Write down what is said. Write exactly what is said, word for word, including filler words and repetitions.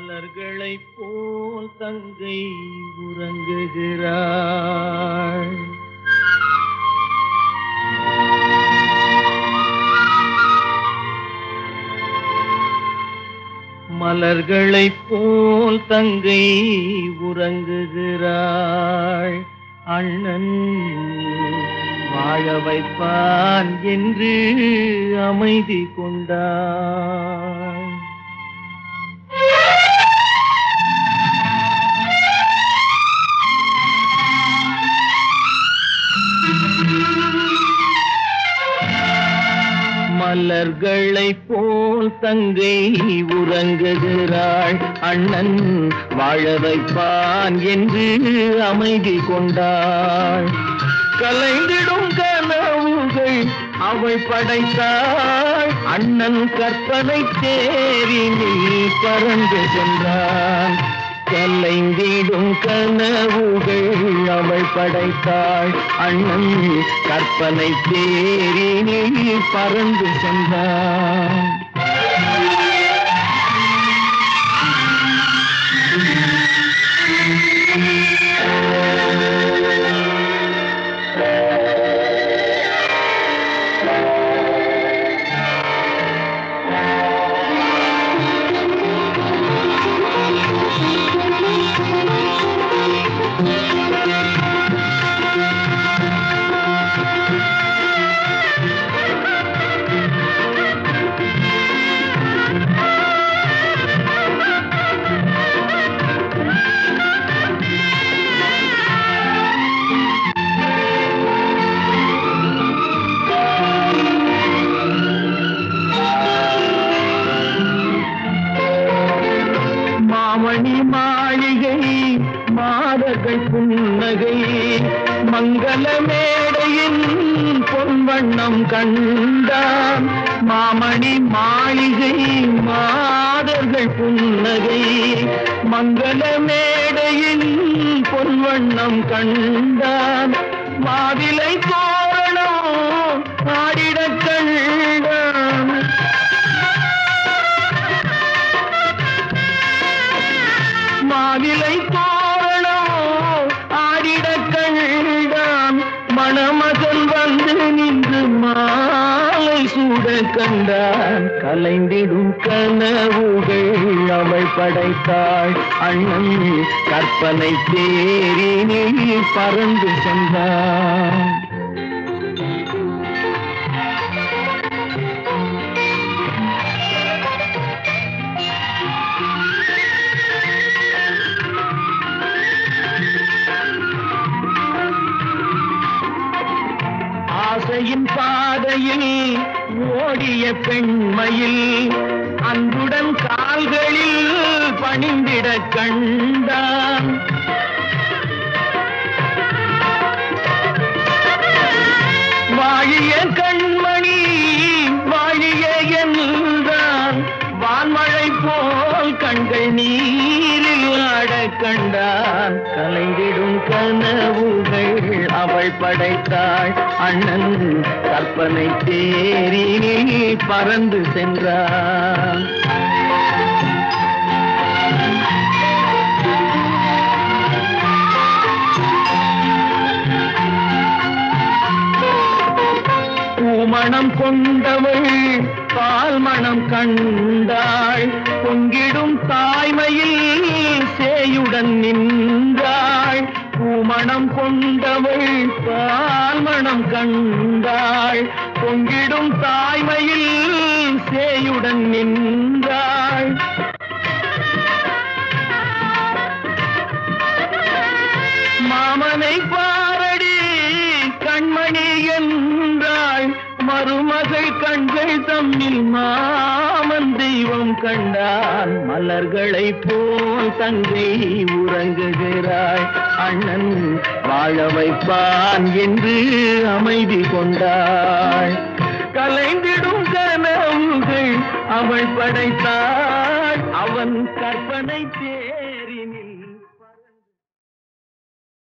மலர்களைப் போல் தங்கை உறங்குகிறாள். மலர்களைப் போல் தங்கை உறங்குகிறாள். அண்ணன் வாழ வைப்பான் என்று அமைதி கொண்டாள். மலர்களைப் போல் தங்கை உறங்குகிறாள். அண்ணன் வாழ வைப்பான் என்று அமைதி கொண்டாள். கலைந்திடும் கனவுகள் அவள் படைத்தாள். அண்ணன் கற்பனை தேரினில் பறந்து சென்றான். கலைந்திடும் கனவுகள் அவள் படைத்தாள். அண்ணன் கற்பனை தேரினில் பறந்து சென்றான். மணி மாளிகை மாதர்கள் புன்னகை மங்கள மேடையின் பொன்வண்ணம் கண்டான். மாமணி மாளிகை மாதர்கள் புன்னகை மங்கள மேடையின் பொன்வண்ணம் கண்டான். மாவிலை தோரணம் ஆடிடக் கண்டான். மாவிலை தோரணம் ஆடிடக் கண்டான். மணமகன் வந்து நின்று மாலை சூட கண்டான். கலைந்திடும் கனவுகள் அவள் படைத்தாள். அண்ணன் கற்பனை தேரினில் பறந்து சென்றான். ஆசையின் பாதையில் ஓடிய பெண்மையில் அன்புடன் கால்களில் பணிந்திட கண்டான். வாழிய கண்மணி வாழிய என்றான். வான்மழை போல் கண்கள் நீரில் ஆட கண்டான். கலைந்திடும் கனவுகள் அவள் படைத்தாள். அண்ணன் கற்பனை தேரினில் பறந்து சென்றான். பூமணம் கொண்டவள் பால் மணம் கண்டாள். பொங்கிடும் தாய்மையில் சேயுடன் நின்றாள். பூமணம் கொண்டவள் பால் மணம் கண்டாள். பொங்கிடும் தாய்மையில் சேயுடன் நின்றாள். மாமனை பாரடி கண்மணி என்றாள். மருமகள் கண்கள் தம்மில் மாமன் தெய்வம் கண்டான். மலர்களைப் போல் தங்கை உறங்குகிறாள். அண்ணன் வாழ வைப்பான் என்று அமைதி கொண்டாள். கலைந்திடும் கனவுகள் அவள் படைத்தாள். அவன் கற்பனை தே